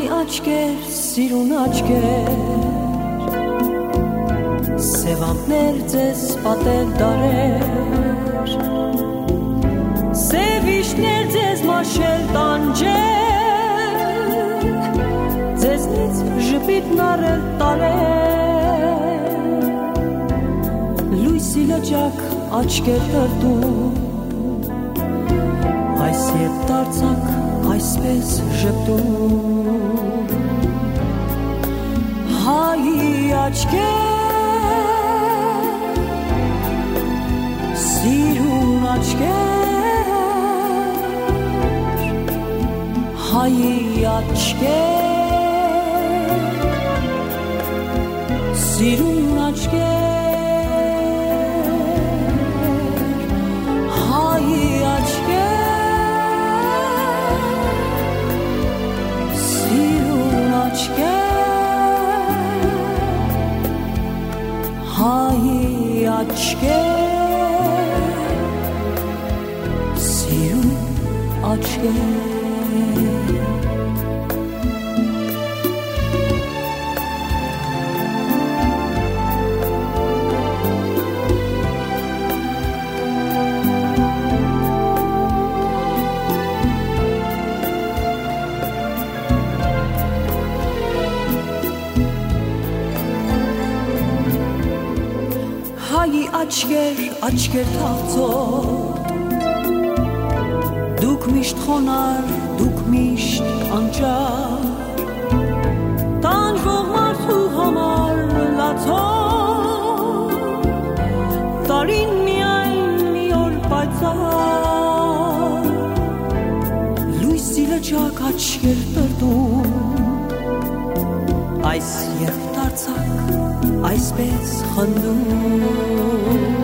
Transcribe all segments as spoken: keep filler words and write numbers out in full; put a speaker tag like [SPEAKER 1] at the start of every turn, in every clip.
[SPEAKER 1] աչքեր, սիրուն աչքեր, սևամներ ձեզ պատել դարեր, սևիշներ ձեզ մաշել տանջել, ձեզնից ժպիտն առել տարել, լույսի լճակ աչքեր տրտում, այս երբ դարձակ այսպես ժպտում, հայի աչքեր, սիրուն աչքեր, հայի աչքեր, սիրուն աչքեր, հայի աչքեր, հայի աչքեր, սիրուն աչքեր, հայի աչքեր, աչքեր թաղծող, դուք միշտ խոնար, դուք միշտ անճար, տանջվող մարդու համար լացող, տարին միայն մի օր պայծառ, լույսի լճակ աչքեր տրտում, այս երբ դարձակ այսպես խնդում,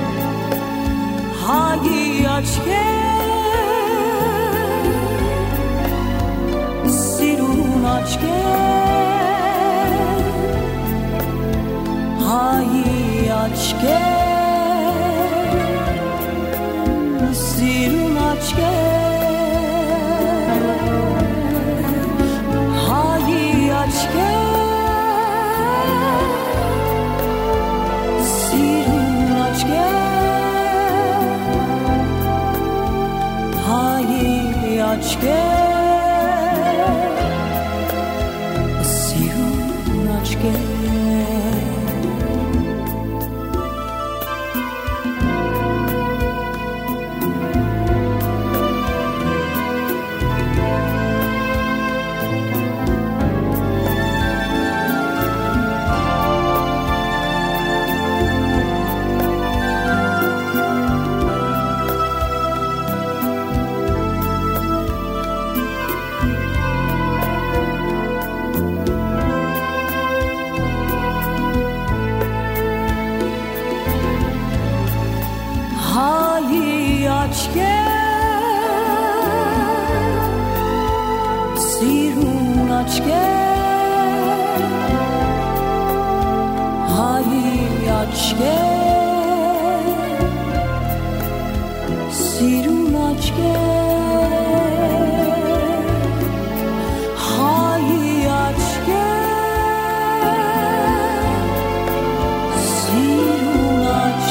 [SPEAKER 1] հայի աչքեր, սիրուն աչքեր, հայի աչքեր, սիրուն աչքեր, հայի աչքեր, աչքեր, սիրուն աչքեր, սիրուն աչքեր, հայի աչքեր, սիրուն աչքեր, հայի աչքեր, սիրուն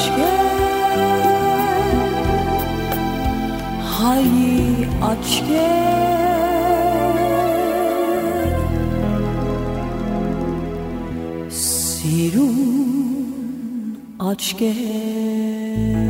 [SPEAKER 1] աչքեր, հայի աչքեր, սիրուն աչքեր.